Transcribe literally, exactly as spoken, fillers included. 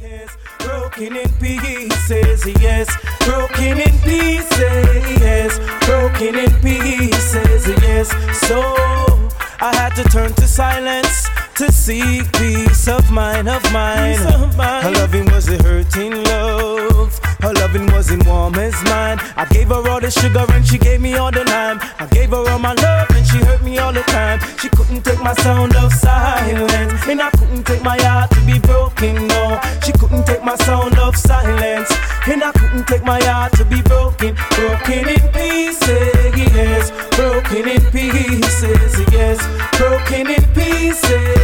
Broken in pieces, yes. Broken in pieces, yes. Broken in pieces, yes. So I had to turn to silence to seek peace of mind, of mine. Her loving was a hurting love. Her loving wasn't warm as mine. I gave her all the sugar and she gave me all the lime. I gave her all my love and she hurt me all the time. She couldn't take my sound of silence, and I couldn't take my heart to be broken, no. She couldn't take my sound of silence, and I couldn't take my heart to be broken. Broken in pieces, yes. Broken in pieces, yes. Broken in pieces.